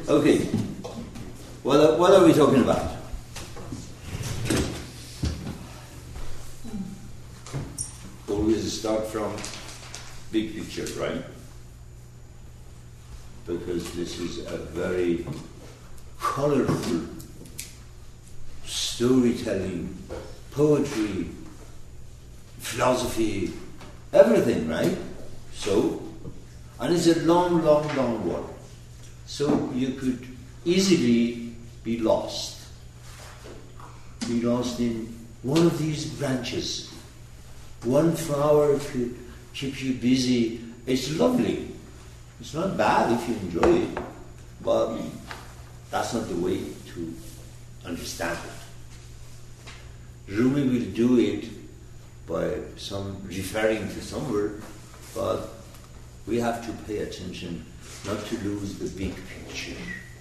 Okay, what are we talking about? Always start from big picture, right? Because this is a very colorful storytelling, poetry, philosophy, everything, right? So, and it's a long, long, long word. So you could easily be lost. Be lost in one of these branches. One flower could keep you busy. It's lovely. It's not bad if you enjoy it, but that's not the way to understand it. Rumi will do it by some referring to somewhere, but we have to pay attention not to lose the big picture.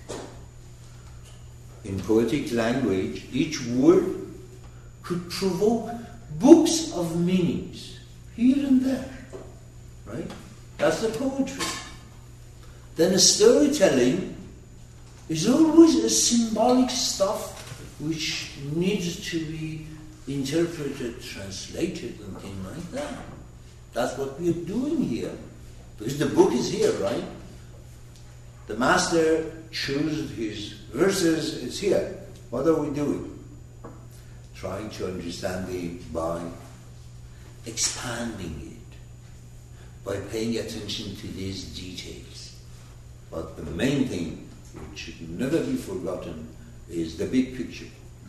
In poetic language, each word could provoke books of meanings here and there, right? That's the poetry. Then the storytelling is always a symbolic stuff which needs to be interpreted, translated, and things like that. That's what we're doing here. Because the book is here, right? The master chose his verses, it's here. What are we doing? Trying to understand it by expanding it, by paying attention to these details. But the main thing, which should never be forgotten, is the big picture.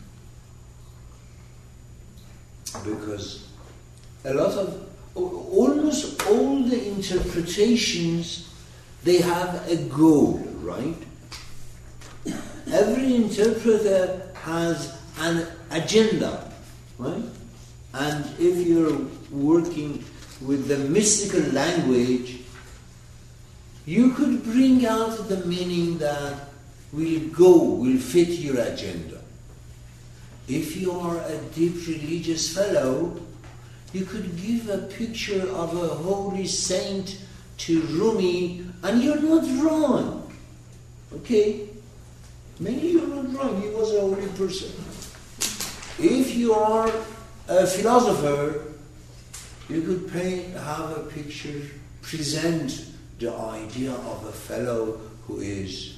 Because almost all the interpretations, they have a goal, right? Every interpreter has an agenda, right? And if you're working with the mystical language, you could bring out the meaning that will fit your agenda. If you are a deep religious fellow, you could give a picture of a holy saint to Rumi, and you're not wrong. Okay? Maybe you're not wrong. He was a holy person. If you are a philosopher, you could have a picture, present the idea of a fellow who is,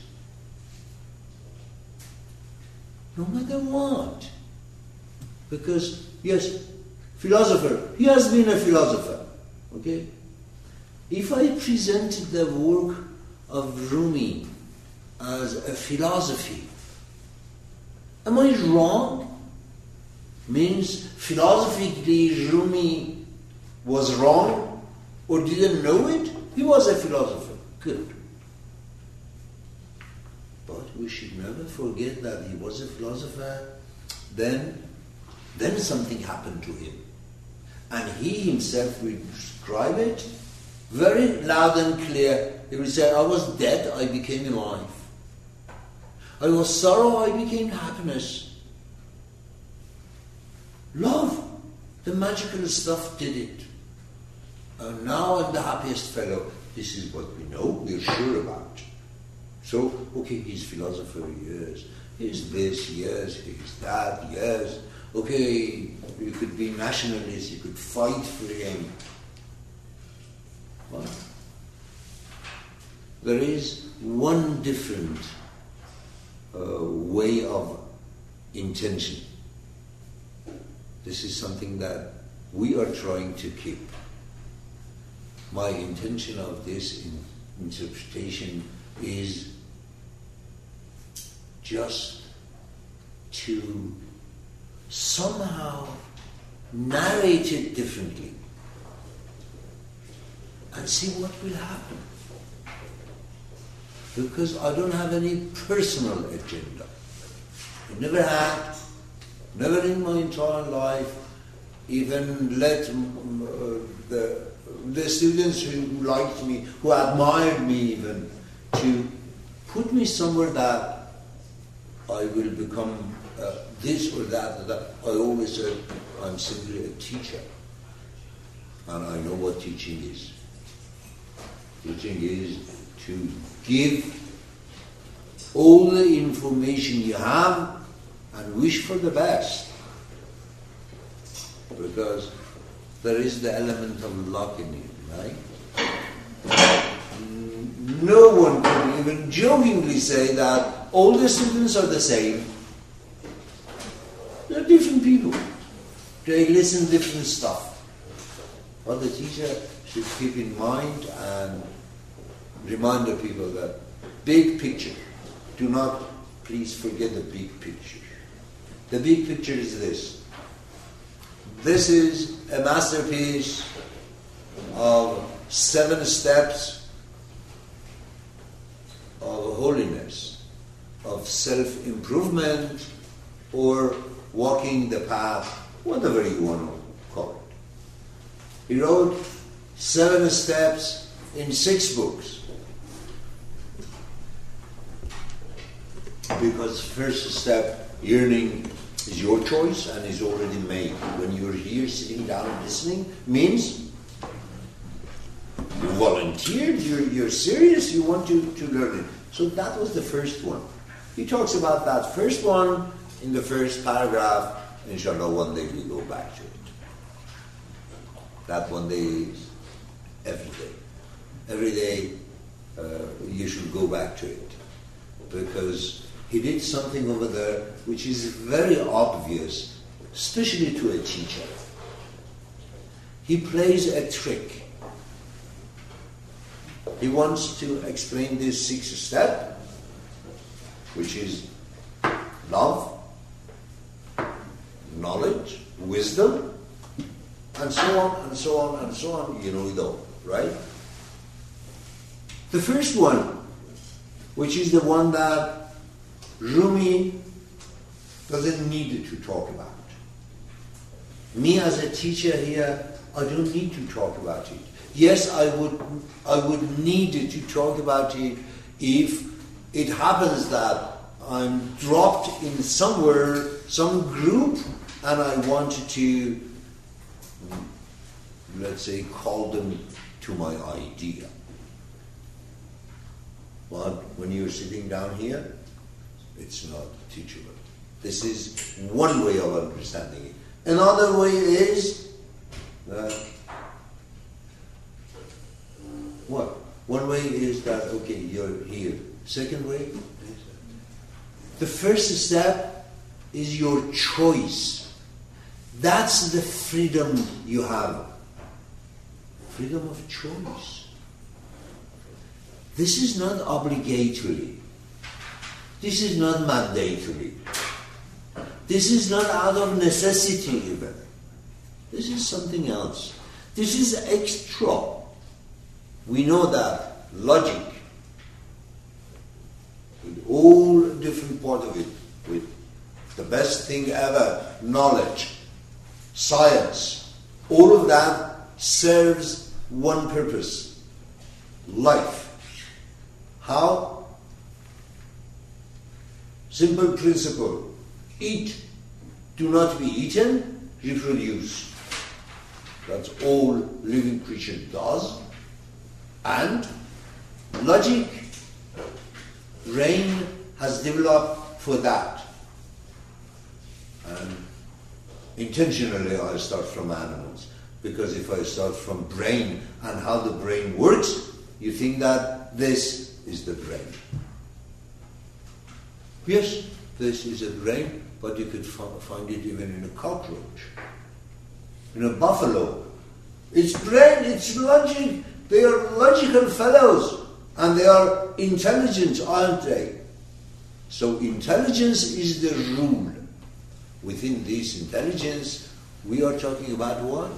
no matter what. Because, yes, philosopher, he has been a philosopher, okay? If I presented the work of Rumi as a philosophy, am I wrong? Means philosophically Rumi was wrong or didn't know it? He was a philosopher. Good. But we should never forget that he was a philosopher. Then something happened to him. And he himself will describe it very loud and clear. He will say, I was dead, I became alive. I was sorrow, I became happiness. Love, the magical stuff did it. And now I'm the happiest fellow. This is what we know, we're sure about. So, okay, he's philosopher, yes. He's this, yes. He's that, yes. Okay, you could be nationalist, you could fight for him. Well, there is one different way of intention. This is something that we are trying to keep. My intention of this interpretation is just to somehow narrate it differently and see what will happen. Because I don't have any personal agenda. I never had, never in my entire life, even let the students who liked me, who admired me even, to put me somewhere that I will become this or that or that. I always said, I'm simply a teacher. And I know what teaching is. Teaching is to give all the information you have and wish for the best. Because there is the element of luck in it, right? No one can even jokingly say that all the students are the same. They're different people. They listen to different stuff. What the teacher should keep in mind and remind the people that big picture. Do not please forget the big picture. The big picture is this. This is a masterpiece of 7 steps of holiness, of self-improvement, or walking the path, whatever you want to call it. He wrote 7 steps in 6 books. Because first step, yearning, is your choice and is already made. When you're here sitting down and listening, means you volunteered, you're serious, you want to learn it. So that was the first one. He talks about that first one in the first paragraph. Inshallah, one day we go back to it. That one day is every day. Every day you should go back to it. Because he did something over there which is very obvious, especially to a teacher. He plays a trick. He wants to explain this 6th step, which is love, knowledge, wisdom, and so on, and so on, and so on. You know it all, right? The first one, which is the one that Rumi doesn't need to talk about. Me as a teacher here, I don't need to talk about it. Yes, I would need to talk about it if it happens that I'm dropped in somewhere, some group, and I wanted to, let's say, call them to my idea. But when you're sitting down here, it's not teachable. This is one way of understanding it. Another way is that what? One way is that, okay, you're here. Second way is the first step is your choice. That's the freedom you have. Freedom of choice. This is not obligatory. This is not mandatory. This is not out of necessity even. This is something else. This is extra. We know that logic, with all different part of it, with the best thing ever, knowledge, science, all of that serves one purpose, life. How? Simple principle. Eat, do not be eaten, reproduce. That's all living creature does. And logic, brain has developed for that. And intentionally I start from animals. Because if I start from brain and how the brain works, you think that this is the brain. Yes, this is a brain, but you could find it even in a cockroach, in a buffalo. It's brain, it's logic. They are logical fellows, and they are intelligent, aren't they? So intelligence is the rule. Within this intelligence, we are talking about what?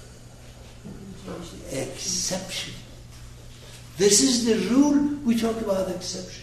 Exception. This is the rule, we talk about exception.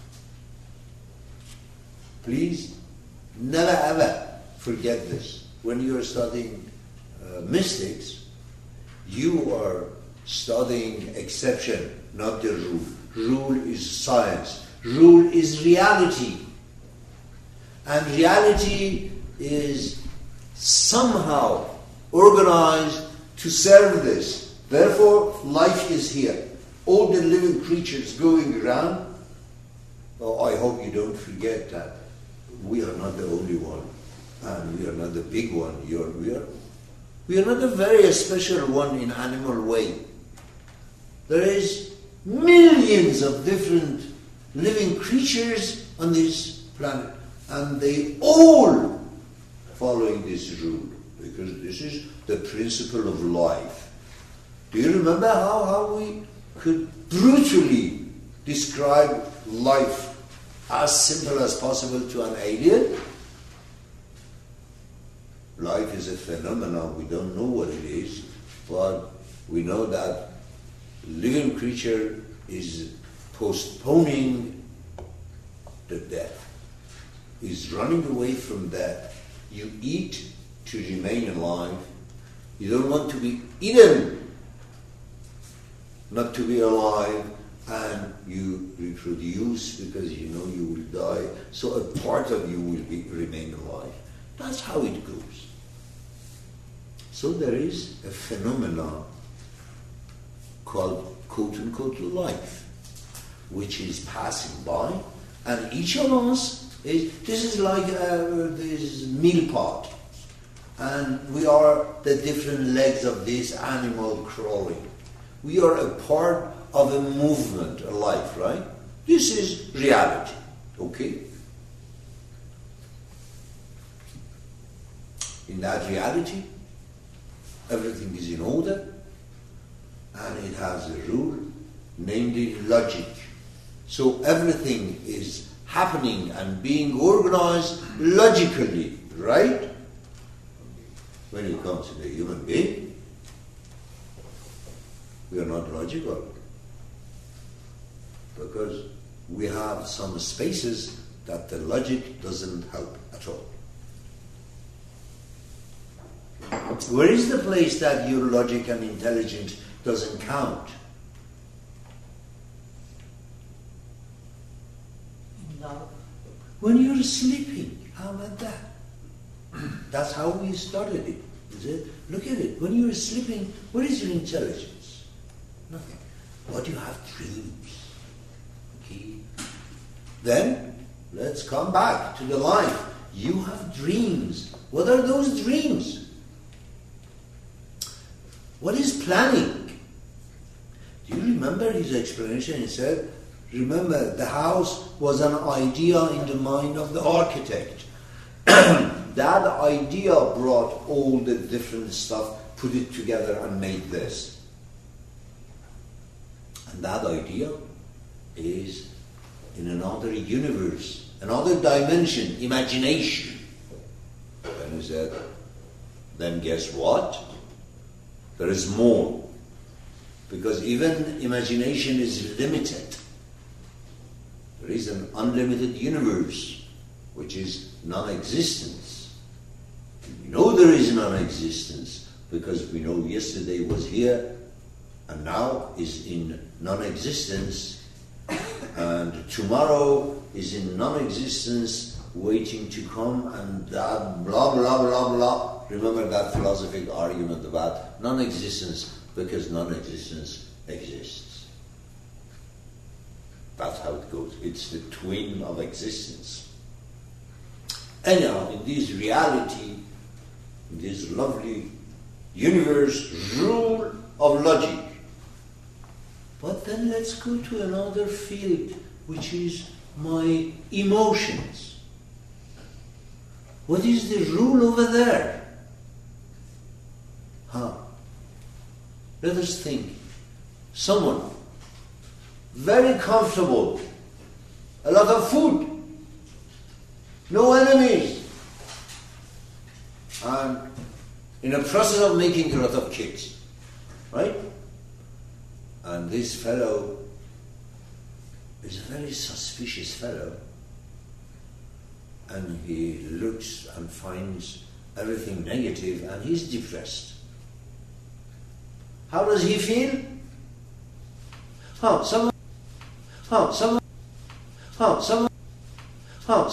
Please, never ever forget this. When you are studying mystics, you are studying exception, not the rule. Rule is science. Rule is reality. And reality is somehow organized to serve this. Therefore, life is here. All the living creatures going around, Oh, I hope you don't forget that we are not the only one, and we are not the big one. We are not a very special one in animal way. There is millions of different living creatures on this planet, and they all following this rule, because this is the principle of life. Do you remember how we could brutally describe life as simple as possible to an alien? Life is a phenomenon. We don't know what it is, but we know that living creature is postponing the death, is running away from death. You eat to remain alive. You don't want to be eaten not to be alive, and you reproduce because you know you will die, so a part of you will remain alive. That's how it goes. So there is a phenomenon called quote-unquote life, which is passing by, and each of us this is like this meal pot, and we are the different legs of this animal crawling. We are a part of a movement, a life, right? This is reality, okay? In that reality, everything is in order, and it has a rule, namely logic. So everything is happening and being organized logically, right? When it comes to the human being, we are not logical, because we have some spaces that the logic doesn't help at all. Where is the place that your logic and intelligence doesn't count? Love. When you're sleeping, how about that? That's how we started it, is it? Look at it. When you're sleeping, what is your intelligence? Nothing. But you have dreams. Okay? Then, let's come back to the life. You have dreams. What are those dreams? What is planning? Do you remember his explanation? He said, remember, the house was an idea in the mind of the architect. That idea brought all the different stuff, put it together and made this. And that idea is in another universe, another dimension, imagination. And he said, then guess what? There is more. Because even imagination is limited. There is an unlimited universe, which is non-existence. We know there is non-existence because we know yesterday was here and now is in non-existence, and tomorrow is in non-existence waiting to come, and that blah blah blah blah. Remember that philosophical argument about non-existence, because non-existence exists. That's how it goes. It's the twin of existence. Anyhow, in this reality, in this lovely universe, rule of logic. But then let's go to another field, which is my emotions. What is the rule over there? Let us think. Someone very comfortable, a lot of food, no enemies, and in a process of making a lot of kids, right? And this fellow is a very suspicious fellow, and he looks and finds everything negative, and he's depressed. How does he feel? Someone